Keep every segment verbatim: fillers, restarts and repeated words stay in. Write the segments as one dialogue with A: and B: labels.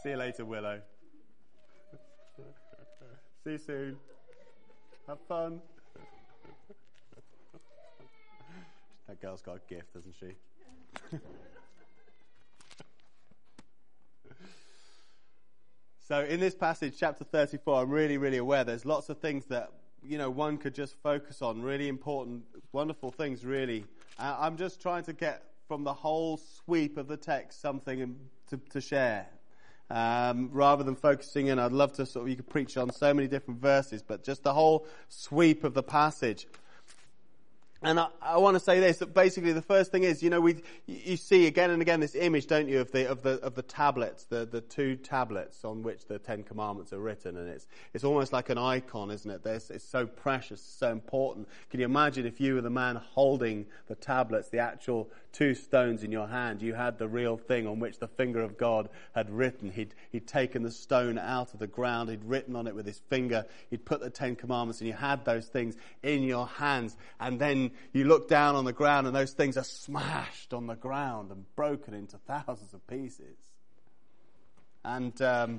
A: See you later, Willow. See you soon. Have fun. That girl's got a gift, hasn't she? So in this passage, chapter thirty-four, I'm really, really aware there's lots of things that, you know, one could just focus on, really important, wonderful things, really. Uh, I'm just trying to get from the whole sweep of the text something to, to share. Um, rather than focusing in, I'd love to sort of, you could preach on so many different verses, but just the whole sweep of the passage. And I, I want to say this, that basically the first thing is, you know, we, you see again and again this image, don't you, of the, of the, of the tablets, the, the two tablets on which the Ten Commandments are written. And it's, it's almost like an icon, isn't it? There's, it's so precious, so important. Can you imagine if you were the man holding the tablets, the actual two stones in your hand? You had the real thing on which the finger of God had written. He'd, he'd taken the stone out of the ground. He'd written on it with his finger. He'd put the Ten Commandments, and you had those things in your hands. And then you look down on the ground and those things are smashed on the ground and broken into thousands of pieces. And um,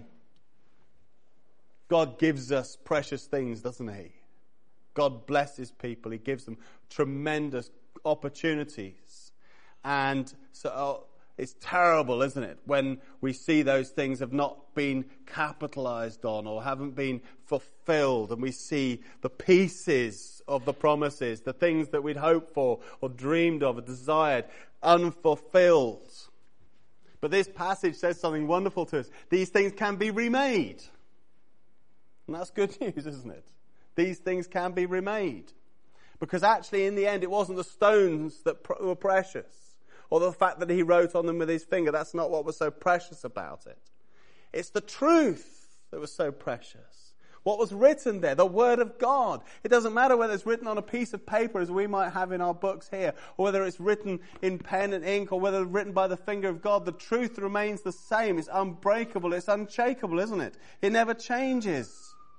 A: God gives us precious things, doesn't he? God blesses people. He gives them tremendous opportunities. And so uh, it's terrible, isn't it, when we see those things have not been capitalized on or haven't been fulfilled, and we see the pieces of the promises, the things that we'd hoped for or dreamed of or desired, unfulfilled. But this passage says something wonderful to us. These things can be remade. And that's good news, isn't it? These things can be remade. Because actually, in the end, it wasn't the stones that were precious, or the fact that he wrote on them with his finger. That's not what was so precious about it. It's the truth that was so precious. What was written there, the Word of God. It doesn't matter whether it's written on a piece of paper, as we might have in our books here, or whether it's written in pen and ink, or whether it's written by the finger of God. The truth remains the same. It's unbreakable. It's unshakable, isn't it? It never changes.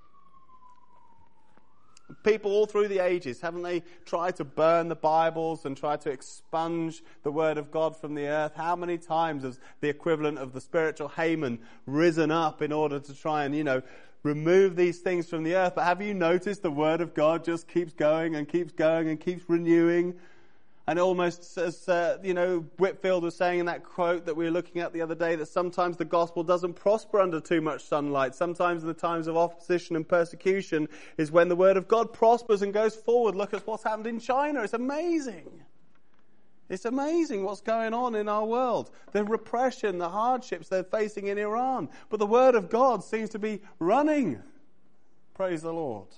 A: People all through the ages, haven't they tried to burn the Bibles and tried to expunge the Word of God from the earth? How many times has the equivalent of the spiritual Haman risen up in order to try and, you know, remove these things from the earth? But have you noticed the Word of God just keeps going and keeps going and keeps renewing? And almost as, uh, you know, Whitfield was saying in that quote that we were looking at the other day, that sometimes the gospel doesn't prosper under too much sunlight. Sometimes in the times of opposition and persecution is when the Word of God prospers and goes forward. Look at what's happened in China. It's amazing. It's amazing what's going on in our world. The repression, the hardships they're facing in Iran. But the Word of God seems to be running. Praise the Lord.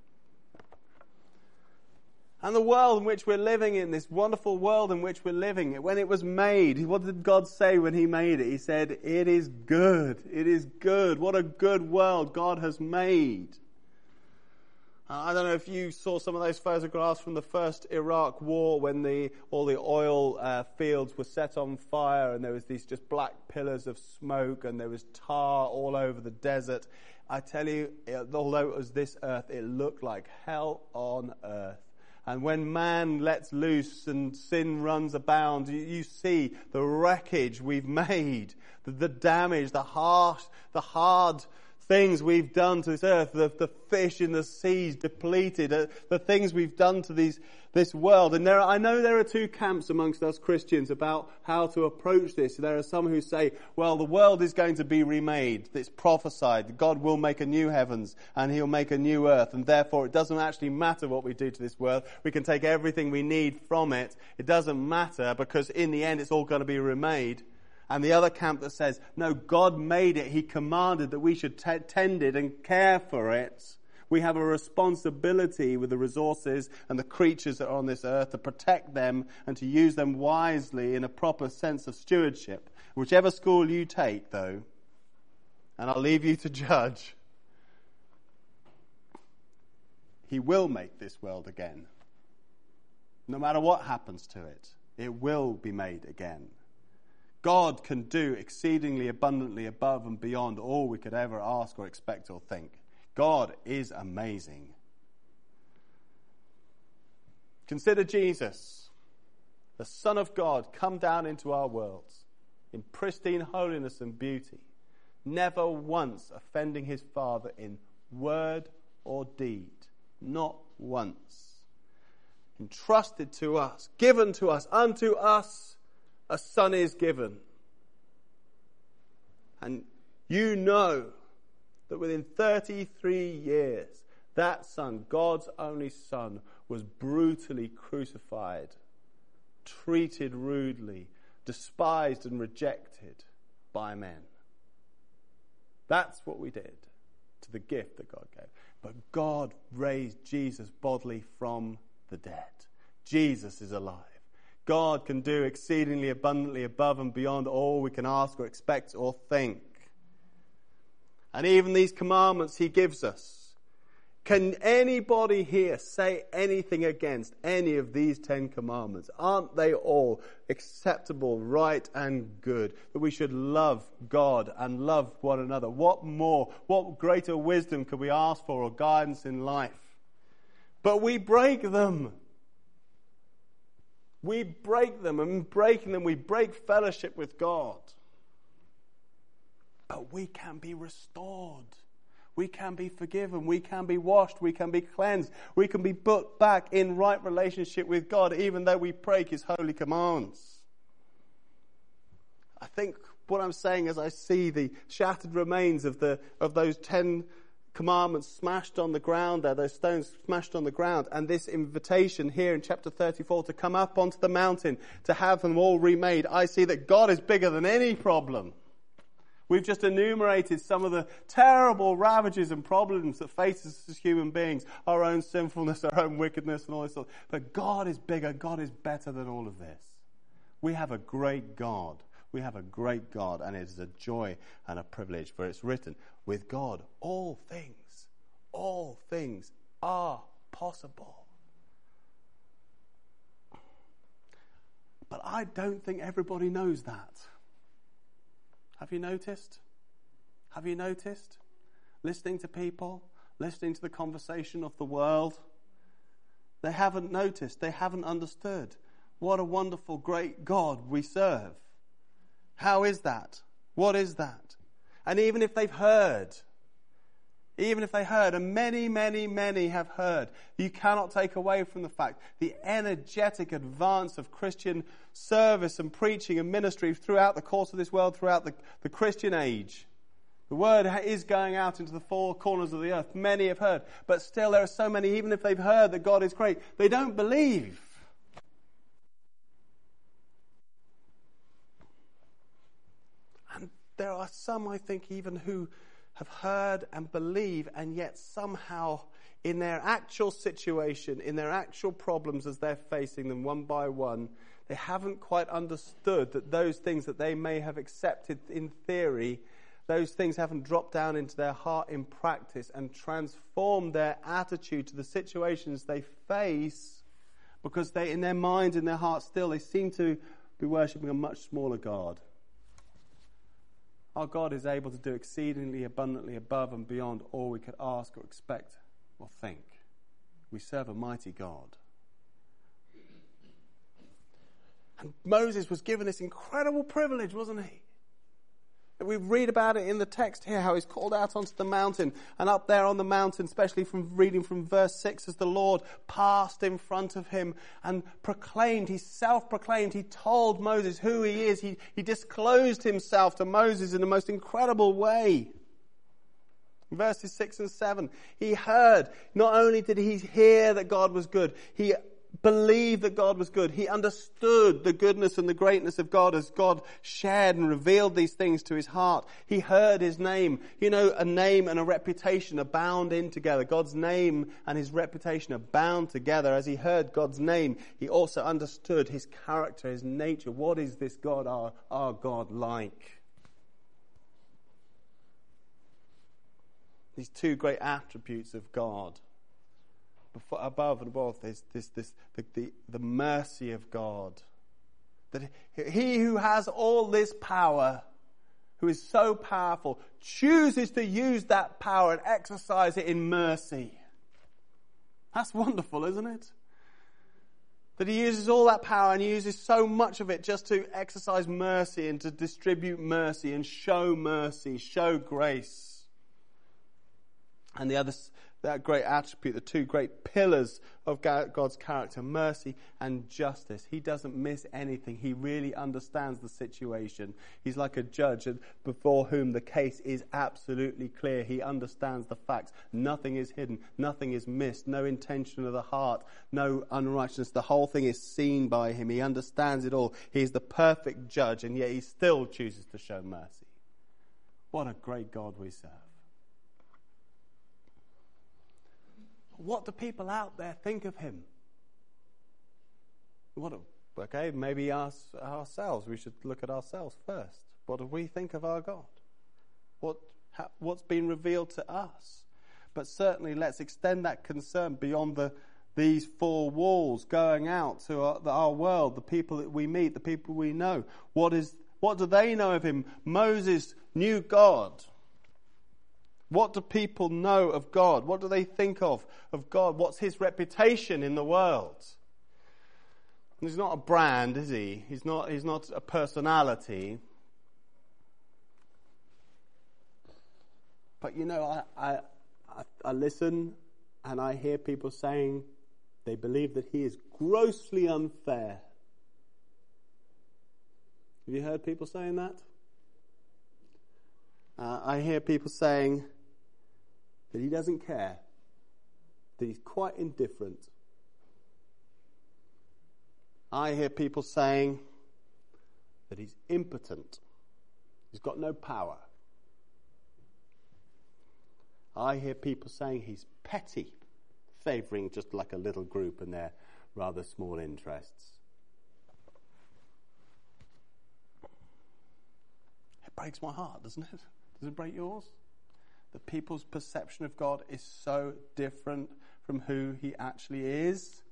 A: And the world in which we're living in, this wonderful world in which we're living, when it was made, what did God say when he made it? He said, it is good. It is good. What a good world God has made. I don't know if you saw some of those photographs from the first Iraq war when the all the oil uh, fields were set on fire and there was these just black pillars of smoke and there was tar all over the desert. I tell you, although it was this earth, it looked like hell on earth. And when man lets loose and sin runs abound, you, you see the wreckage we've made, the, the damage, the harsh, the hard things we've done to this earth, the, the fish in the seas depleted, uh, the things we've done to these, this world. And there, are, I know there are two camps amongst us Christians about how to approach this. There are some who say, well, the world is going to be remade. It's prophesied. God will make a new heavens and he'll make a new earth. And therefore it doesn't actually matter what we do to this world. We can take everything we need from it. It doesn't matter because in the end it's all going to be remade. And the other camp that says, no, God made it. He commanded that we should t- tend it and care for it. We have a responsibility with the resources and the creatures that are on this earth to protect them and to use them wisely in a proper sense of stewardship. Whichever school you take, though, and I'll leave you to judge, he will make this world again. No matter what happens to it, it will be made again. God can do exceedingly abundantly above and beyond all we could ever ask or expect or think. God is amazing. Consider Jesus, the Son of God, come down into our world in pristine holiness and beauty, never once offending his Father in word or deed. Not once. Entrusted to us, given to us, unto us a son is given. And you know that within thirty-three years, that son, God's only son, was brutally crucified, treated rudely, despised and rejected by men. That's what we did to the gift that God gave. But God raised Jesus bodily from the dead. Jesus is alive. God can do exceedingly abundantly above and beyond all we can ask or expect or think. And even these commandments he gives us. Can anybody here say anything against any of these Ten Commandments? Aren't they all acceptable, right, and good? That we should love God and love one another. What more, what greater wisdom could we ask for or guidance in life? But we break them. We break them, and in breaking them, we break fellowship with God. But we can be restored. We can be forgiven. We can be washed. We can be cleansed. We can be put back in right relationship with God, even though we break his holy commands. I think what I'm saying as I see the shattered remains of the of those ten commandments smashed on the ground there, those stones smashed on the ground, and this invitation here in chapter thirty-four to come up onto the mountain, to have them all remade, I see that God is bigger than any problem. We've just enumerated some of the terrible ravages and problems that face us as human beings, our own sinfulness, our own wickedness and all this stuff. But God is bigger, God is better than all of this. We have a great God. We have a great God, and it is a joy and a privilege, for it's written, with God all things, all things are possible. But I don't think everybody knows that. Have you noticed? Have you noticed? Listening to people, listening to the conversation of the world, they haven't noticed, they haven't understood. What a wonderful, great God we serve. How is that? What is that? And even if they've heard, even if they heard, and many, many, many have heard, you cannot take away from the fact the energetic advance of Christian service and preaching and ministry throughout the course of this world, throughout the, the Christian age. The word is going out into the four corners of the earth. Many have heard, but still there are so many, even if they've heard that God is great, they don't believe. And there are some, I think, even who have heard and believe, and yet somehow in their actual situation, in their actual problems as they're facing them one by one, they haven't quite understood that those things that they may have accepted in theory, those things haven't dropped down into their heart in practice and transformed their attitude to the situations they face, because they, in their minds, in their hearts still, they seem to be worshipping a much smaller God. Our God is able to do exceedingly abundantly above and beyond all we could ask or expect or think. We serve a mighty God. And Moses was given this incredible privilege, wasn't he? We read about it in the text here, how he's called out onto the mountain, and up there on the mountain, especially from reading from verse six, as the Lord passed in front of him and proclaimed, he self-proclaimed, he told Moses who he is, he, he disclosed himself to Moses in the most incredible way. In verses six and seven, he heard, not only did he hear that God was good, he believed that God was good. He understood the goodness and the greatness of God as God shared and revealed these things to his heart. He heard his name. You know, a name and a reputation are bound in together. God's name and his reputation are bound together. As he heard God's name, he also understood his character, his nature. What is this God, our, our God, like? These two great attributes of God. Before, above and above, there's this, this, the, the, the mercy of God. That he who has all this power, who is so powerful, chooses to use that power and exercise it in mercy. That's wonderful, isn't it? That he uses all that power and he uses so much of it just to exercise mercy and to distribute mercy and show mercy, show grace. And the other, that great attribute, the two great pillars of God's character, mercy and justice. He doesn't miss anything. He really understands the situation. He's like a judge before whom the case is absolutely clear. He understands the facts. Nothing is hidden. Nothing is missed. No intention of the heart. No unrighteousness. The whole thing is seen by him. He understands it all. He's the perfect judge, and yet he still chooses to show mercy. What a great God we serve. What do people out there think of him? What? Okay, maybe us ourselves. We should look at ourselves first. What do we think of our God? What how, what's been revealed to us? But certainly, let's extend that concern beyond the these four walls, going out to our, our world, the people that we meet, the people we know. What is? What do they know of him? Moses knew God. What do people know of God? What do they think of of God? What's his reputation in the world? He's not a brand, is he? He's not, he's not a personality. But you know, I, I, I listen and I hear people saying they believe that he is grossly unfair. Have you heard people saying that? Uh, I hear people saying that he doesn't care, that he's quite indifferent. I hear people saying that he's impotent, he's got no power. I hear people saying he's petty, favouring just like a little group and their rather small interests. It breaks my heart, doesn't it? Does it break yours? That people's perception of God is so different from who he actually is.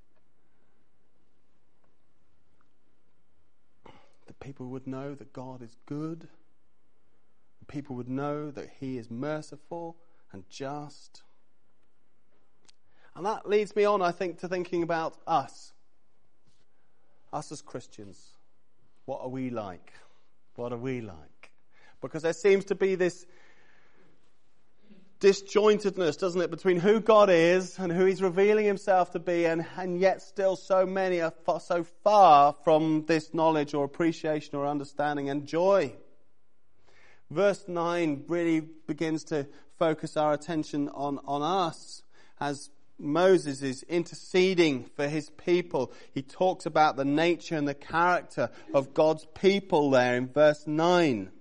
A: That people would know that God is good. People would know that he is merciful and just. And that leads me on, I think, to thinking about us. Us as Christians. What are we like? What are we like? Because there seems to be this disjointedness, doesn't it, between who God is and who he's revealing himself to be, and, and yet still so many are far, so far from this knowledge or appreciation or understanding and joy. Verse nine really begins to focus our attention on, on us as Moses is interceding for his people. He talks about the nature and the character of God's people there in verse nine.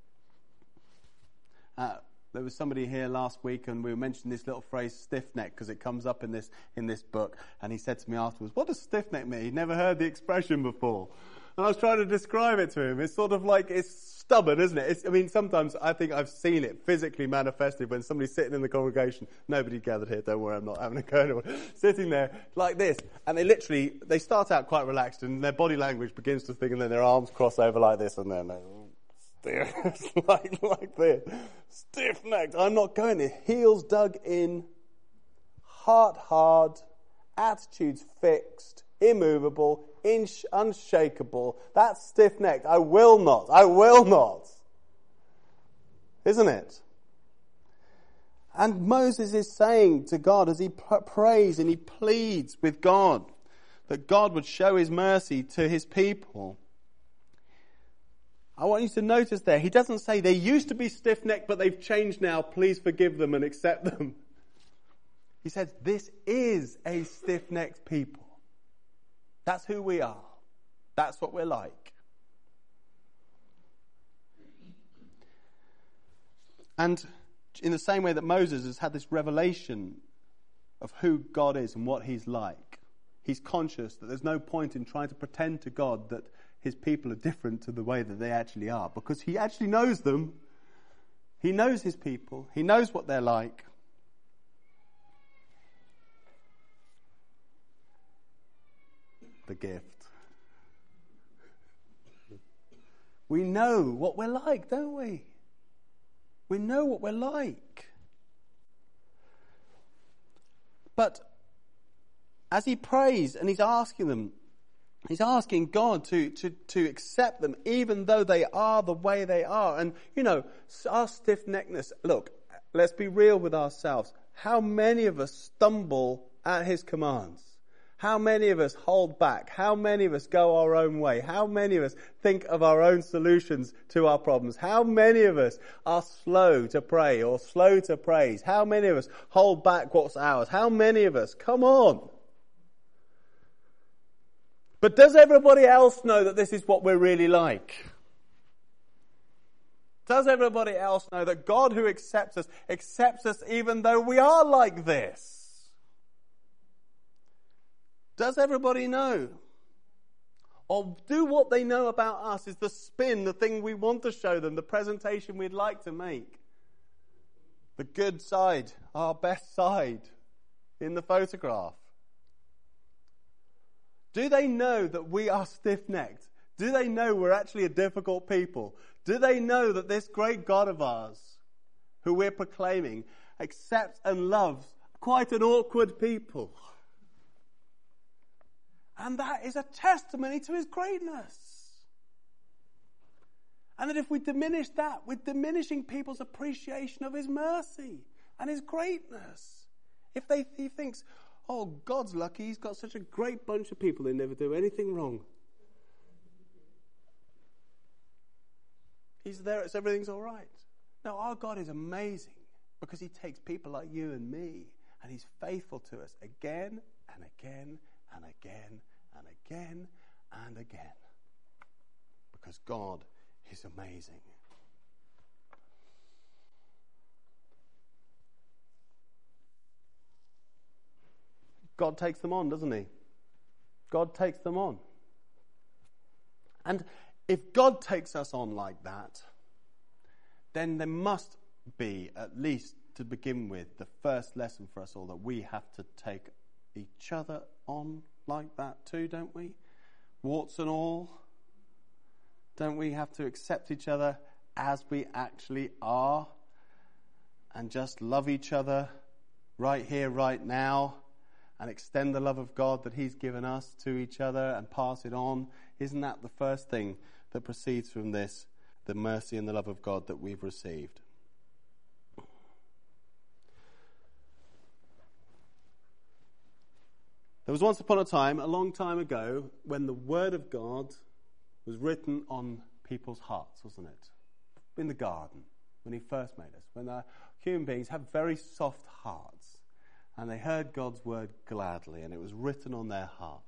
A: Uh, There was somebody here last week and we mentioned this little phrase stiff-necked because it comes up in this in this book, and he said to me afterwards, what does stiff-neck mean? He'd never heard the expression before. And I was trying to describe it to him. It's sort of like, it's stubborn, isn't it? It's, I mean, sometimes I think I've seen it physically manifested when somebody's sitting in the congregation. Nobody gathered here, don't worry, I'm not having a go anymore. Sitting there like this, and they literally, they start out quite relaxed and their body language begins to think, and then their arms cross over like this, and then they like, like this. Stiff-necked. I'm not going there. Heels dug in, heart hard, attitudes fixed, immovable, inch, unshakable. That's stiff-necked. I will not. I will not. Isn't it? And Moses is saying to God as he p- prays and he pleads with God that God would show his mercy to his people. I want you to notice there, he doesn't say they used to be stiff-necked, but they've changed now. Please forgive them and accept them. He says, this is a stiff-necked people. That's who we are. That's what we're like. And in the same way that Moses has had this revelation of who God is and what he's like, he's conscious that there's no point in trying to pretend to God that his people are different to the way that they actually are, because he actually knows them. He knows his people. He knows what they're like. The gift. We know what we're like, don't we? We know what we're like. But as he prays and he's asking them, He's asking God to, to, to accept them even though they are the way they are. And, you know, our stiff-neckedness, look, let's be real with ourselves. How many of us stumble at his commands? How many of us hold back? How many of us go our own way? How many of us think of our own solutions to our problems? How many of us are slow to pray or slow to praise? How many of us hold back what's ours? How many of us? Come on. But does everybody else know that this is what we're really like? Does everybody else know that God who accepts us, accepts us even though we are like this? Does everybody know? Or do what they know about us is the spin, the thing we want to show them, the presentation we'd like to make? The good side, our best side in the photograph. Do they know that we are stiff-necked? Do they know we're actually a difficult people? Do they know that this great God of ours, who we're proclaiming, accepts and loves quite an awkward people? And that is a testimony to his greatness. And that if we diminish that, we're diminishing people's appreciation of his mercy and his greatness. If they, he thinks, oh, God's lucky, he's got such a great bunch of people, they never do anything wrong. He's there, it's everything's all right. No, our God is amazing because he takes people like you and me and he's faithful to us again and again and again and again and again. Because God is amazing. God takes them on, doesn't he? God takes them on. And if God takes us on like that, then there must be, at least to begin with, the first lesson for us all, that we have to take each other on like that too, don't we? Warts and all. Don't we have to accept each other as we actually are and just love each other right here, right now, and extend the love of God that he's given us to each other and pass it on? Isn't that the first thing that proceeds from this, the mercy and the love of God that we've received? There was once upon a time, a long time ago, when the Word of God was written on people's hearts, wasn't it? In the garden, when he first made us, when uh, human beings have very soft hearts, and they heard God's Word gladly, and it was written on their hearts.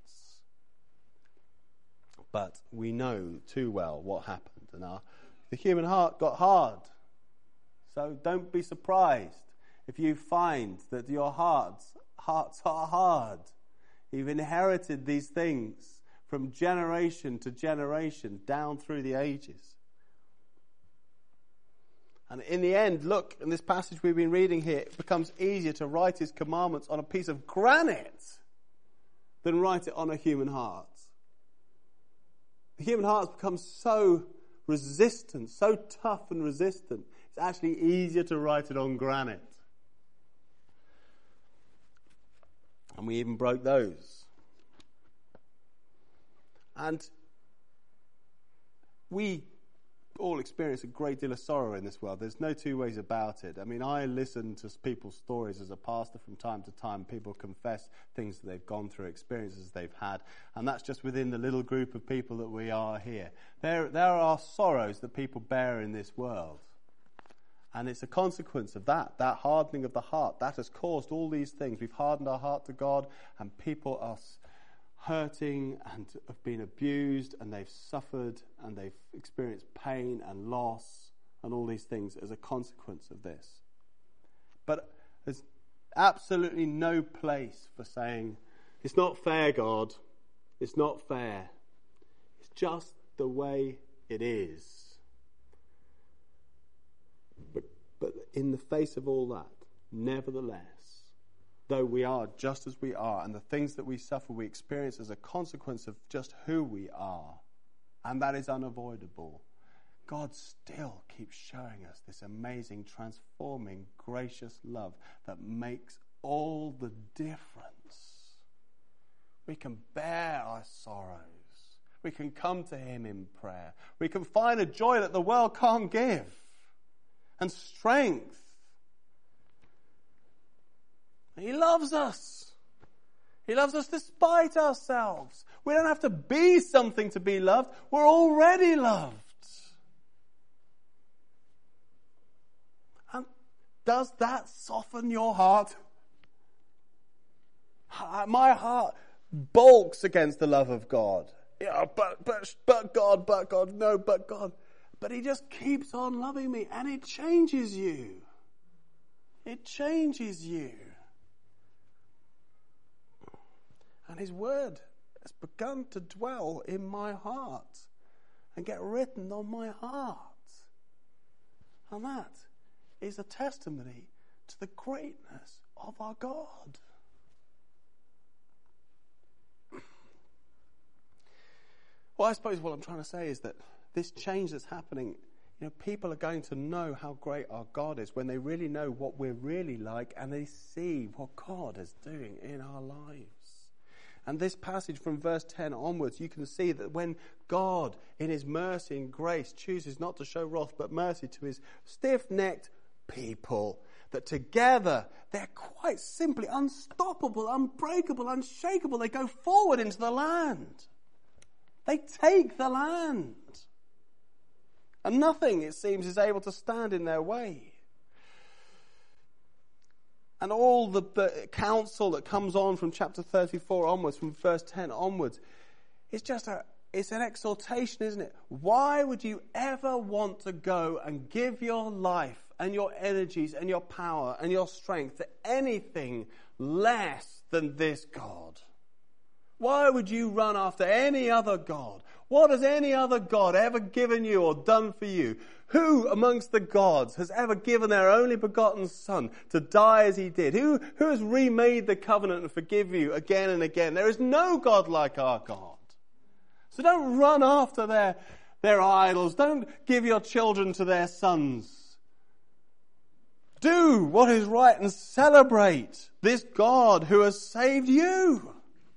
A: But we know too well what happened, and our, the human heart got hard. So don't be surprised if you find that your hearts, hearts are hard. You've inherited these things from generation to generation down through the ages. And in the end, look, in this passage we've been reading here, it becomes easier to write his commandments on a piece of granite than write it on a human heart. The human heart's become so resistant, so tough and resistant, it's actually easier to write it on granite. And we even broke those. And we all experience a great deal of sorrow in this world. There's no two ways about it. I mean, I listen to people's stories as a pastor from time to time. People confess things that they've gone through, experiences they've had. And that's just within the little group of people that we are here. There, there are sorrows that people bear in this world. And it's a consequence of that, that hardening of the heart. That has caused all these things. We've hardened our heart to God, and people are hurting and have been abused, and they've suffered, and they've experienced pain and loss and all these things as a consequence of this. But there's absolutely no place for saying, it's not fair, God. It's not fair. It's just the way it is. But, but in the face of all that, nevertheless, though we are just as we are, and the things that we suffer, we experience as a consequence of just who we are, and that is unavoidable, God still keeps showing us this amazing, transforming, gracious love that makes all the difference. We can bear our sorrows. We can come to him in prayer. We can find a joy that the world can't give. And strength. He loves us. He loves us despite ourselves. We don't have to be something to be loved. We're already loved. And does that soften your heart? My heart balks against the love of God. Yeah, but, but, but God, but God, no, but God. But he just keeps on loving me, and it changes you. It changes you. And his word has begun to dwell in my heart and get written on my heart. And that is a testimony to the greatness of our God. Well, I suppose what I'm trying to say is that this change that's happening, you know, people are going to know how great our God is when they really know what we're really like and they see what God is doing in our lives. And this passage from verse ten onwards, you can see that when God, in his mercy and grace, chooses not to show wrath but mercy to his stiff-necked people, that together they're quite simply unstoppable, unbreakable, unshakable. They go forward into the land. They take the land. And nothing, it seems, is able to stand in their way. And all the, the counsel that comes on from chapter thirty-four onwards, from verse ten onwards, it's just a, it's an exhortation, isn't it? Why would you ever want to go and give your life and your energies and your power and your strength to anything less than this God? Why would you run after any other God? What has any other God ever given you or done for you? Who amongst the gods has ever given their only begotten Son to die as he did? Who, who has remade the covenant and forgive you again and again? There is no God like our God. So don't run after their, their idols. Don't give your children to their sons. Do what is right and celebrate this God who has saved you.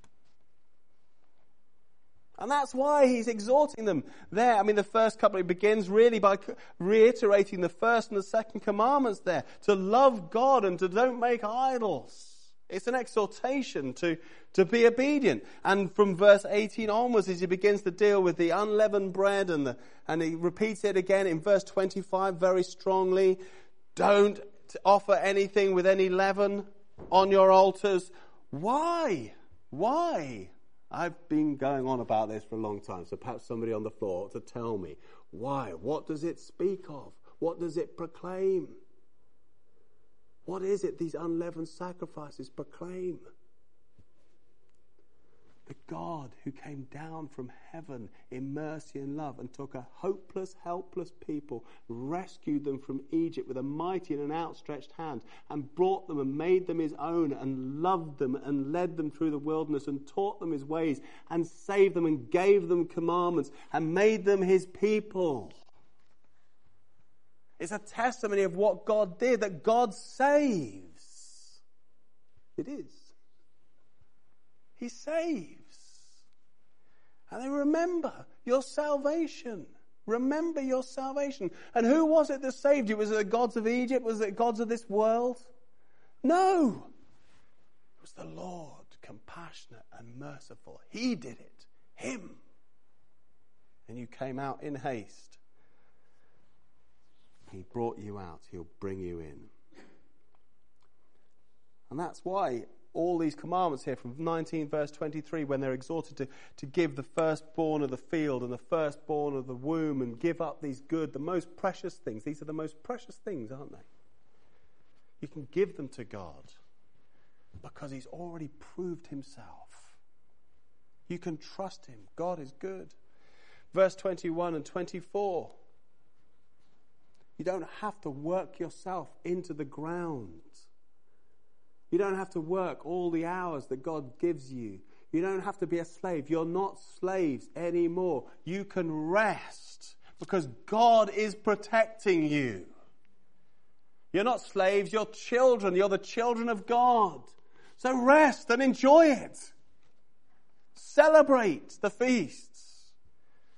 A: And that's why he's exhorting them there. I mean, the first couple, he begins really by reiterating the first and the second commandments there. To love God and to don't make idols. It's an exhortation to, to be obedient. And from verse eighteen onwards, as he begins to deal with the unleavened bread, and, the, and he repeats it again in verse twenty-five very strongly. Don't offer anything with any leaven on your altars. Why? Why? I've been going on about this for a long time, so perhaps somebody on the floor ought to tell me. Why? What does it speak of? What does it proclaim? What is it these unleavened sacrifices proclaim? The God who came down from heaven in mercy and love and took a hopeless, helpless people, rescued them from Egypt with a mighty and an outstretched hand, and brought them and made them his own, and loved them and led them through the wilderness and taught them his ways and saved them and gave them commandments and made them his people. It's a testimony of what God did, that God saves. It is. He saves. And they remember your salvation. Remember your salvation. And who was it that saved you? Was it the gods of Egypt? Was it the gods of this world? No. It was the Lord, compassionate and merciful. He did it. Him. And you came out in haste. He brought you out. He'll bring you in. And that's why all these commandments here from nineteen verse twenty-three, when they're exhorted to, to give the firstborn of the field and the firstborn of the womb and give up these good, the most precious things. These are the most precious things, aren't they? You can give them to God because he's already proved himself. You can trust him. God is good. Verse twenty-one and twenty-four. You don't have to work yourself into the ground. You don't have to work all the hours that God gives you. You don't have to be a slave. You're not slaves anymore. You can rest because God is protecting you. You're not slaves, you're children. You're the children of God. So rest and enjoy it. Celebrate the feasts.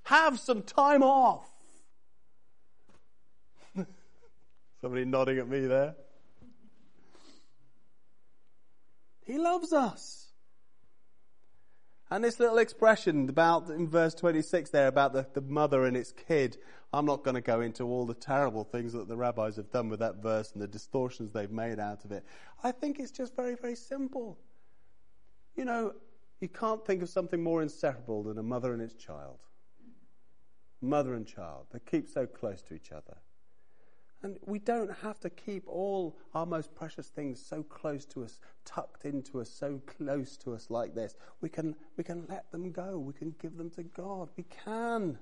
A: Have some time off. Somebody nodding at me there. He loves us. And this little expression about in verse twenty-six there about the, the mother and its kid, I'm not going to go into all the terrible things that the rabbis have done with that verse and the distortions they've made out of it. I think it's just very, very simple. You know, you can't think of something more inseparable than a mother and its child. Mother and child. They keep so close to each other. And we don't have to keep all our most precious things so close to us, tucked into us, so close to us like this. We can, we can let them go. We can give them to God. We can.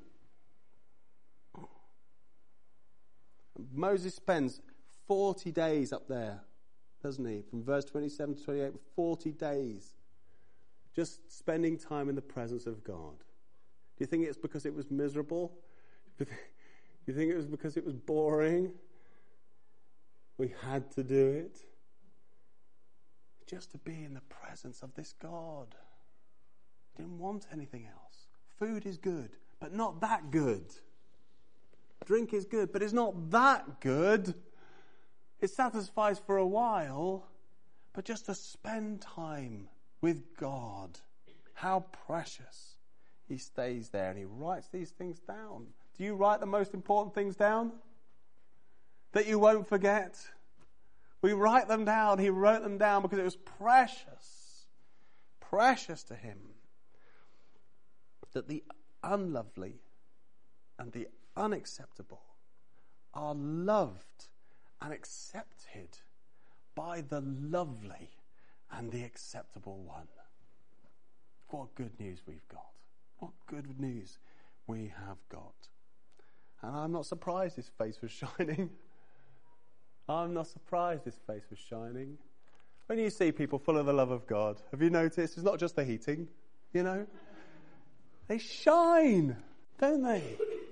A: Moses spends forty days up there, doesn't he? From verse twenty-seven to twenty-eight, forty days. Just spending time in the presence of God. Do you think it's because it was miserable? Do you think it was because it was boring? We had to do it. Just to be in the presence of this God. Didn't want anything else. Food is good, but not that good. Drink is good, but it's not that good. It satisfies for a while, but just to spend time with God. How precious. He stays there and he writes these things down. Do you write the most important things down? That you won't forget? We write them down. He wrote them down because it was precious. Precious to him. That the unlovely and the unacceptable are loved and accepted by the lovely and the acceptable one. What good news we've got. What good news we have got. And I'm not surprised his face was shining. I'm not surprised his face was shining. When you see people full of the love of God, have you noticed? It's not just the heating, you know. They shine, don't they?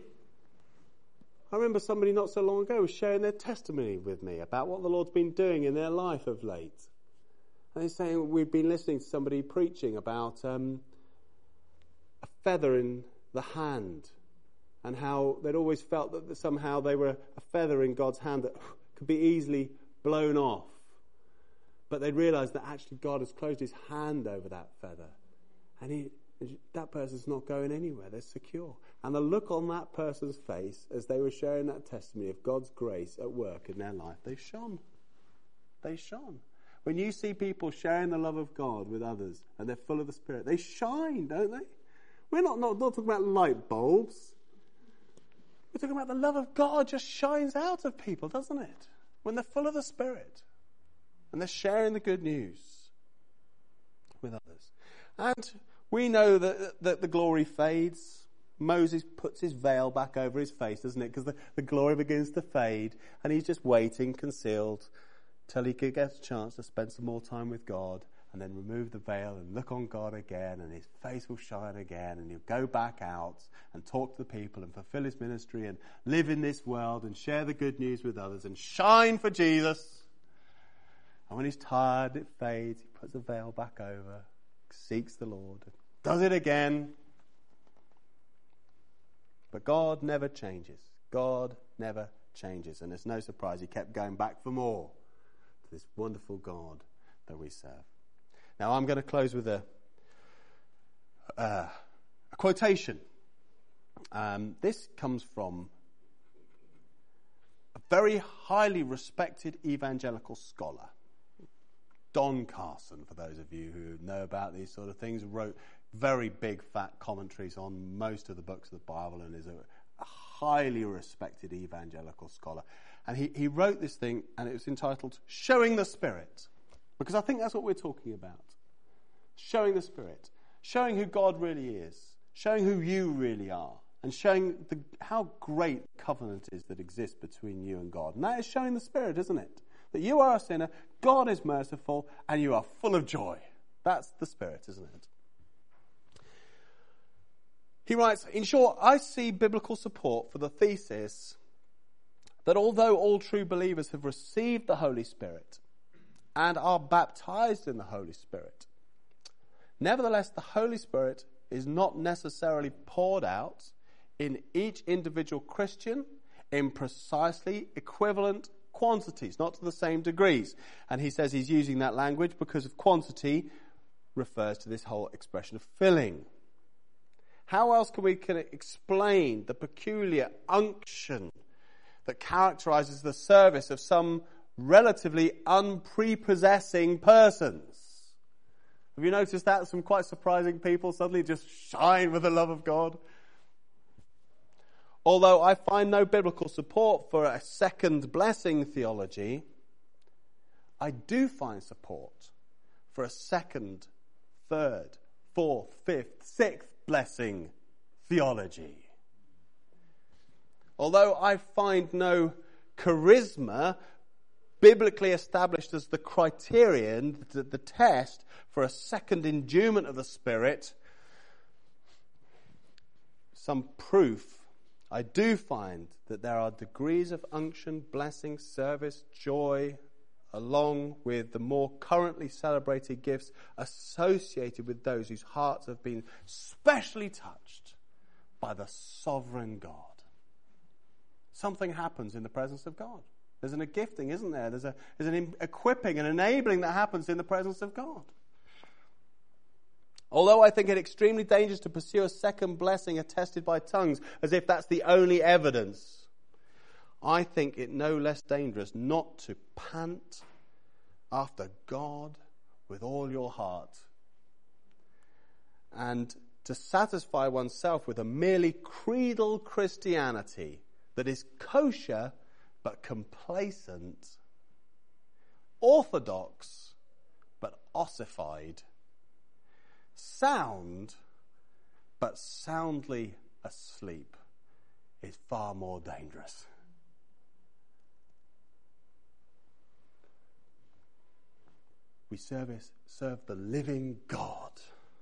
A: I remember somebody not so long ago was sharing their testimony with me about what the Lord's been doing in their life of late. And they're saying we've been listening to somebody preaching about um, a feather in the hand and how they'd always felt that somehow they were a feather in God's hand that could be easily blown off. But they'd realised that actually God has closed his hand over that feather. And he, that person's not going anywhere. They're secure. And the look on that person's face as they were sharing that testimony of God's grace at work in their life, they shone. They shone. When you see people sharing the love of God with others and they're full of the Spirit, they shine, don't they? We're not, not, not talking about light bulbs. We're talking about the love of God just shines out of people, doesn't it? When they're full of the Spirit and they're sharing the good news with others. And we know that, that the glory fades. Moses puts his veil back over his face, doesn't it? Because the, the glory begins to fade and he's just waiting, concealed, till he could get a chance to spend some more time with God and then remove the veil and look on God again and his face will shine again and he'll go back out and talk to the people and fulfill his ministry and live in this world and share the good news with others and shine for Jesus. And when he's tired, it fades, he puts the veil back over, seeks the Lord, does it again. But God never changes. God never changes. And it's no surprise he kept going back for more to this wonderful God that we serve. Now I'm going to close with a, uh, a quotation. Um, this comes from a very highly respected evangelical scholar. Don Carson, for those of you who know about these sort of things, wrote very big fat commentaries on most of the books of the Bible and is a, a highly respected evangelical scholar. And he, he wrote this thing and it was entitled Showing the Spirit. Because I think that's what we're talking about. Showing the Spirit. Showing who God really is. Showing who you really are. And showing the, how great covenant is that exists between you and God. And that is showing the Spirit, isn't it? That you are a sinner, God is merciful, and you are full of joy. That's the Spirit, isn't it? He writes, in short, I see biblical support for the thesis that although all true believers have received the Holy Spirit and are baptized in the Holy Spirit, nevertheless the Holy Spirit is not necessarily poured out in each individual Christian in precisely equivalent quantities, not to the same degrees. And he says he's using that language because of quantity refers to this whole expression of filling. How else can we can explain the peculiar unction that characterizes the service of some relatively unprepossessing persons? Have you noticed that? Some quite surprising people suddenly just shine with the love of God. Although I find no biblical support for a second blessing theology, I do find support for a second, third, fourth, fifth, sixth blessing theology. Although I find no charisma biblically established as the criterion, the, the test for a second endowment of the Spirit, some proof, I do find that there are degrees of unction, blessing, service, joy, along with the more currently celebrated gifts associated with those whose hearts have been specially touched by the sovereign God. Something happens in the presence of God. There's an, a gifting, isn't there? There's, a, there's an equipping, an enabling that happens in the presence of God. Although I think it extremely dangerous to pursue a second blessing attested by tongues as if that's the only evidence, I think it no less dangerous not to pant after God with all your heart and to satisfy oneself with a merely creedal Christianity that is kosher but complacent, orthodox but ossified, sound but soundly asleep is far more dangerous. We service, serve the living God,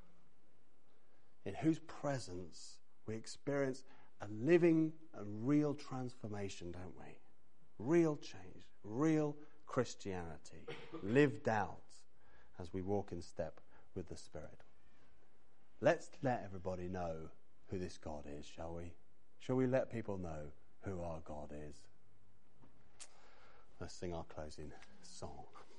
A: in whose presence we experience a living and real transformation, don't we? Real change, real Christianity, lived out as we walk in step with the Spirit. Let's let everybody know who this God is, shall we? Shall we let people know who our God is? Let's sing our closing song.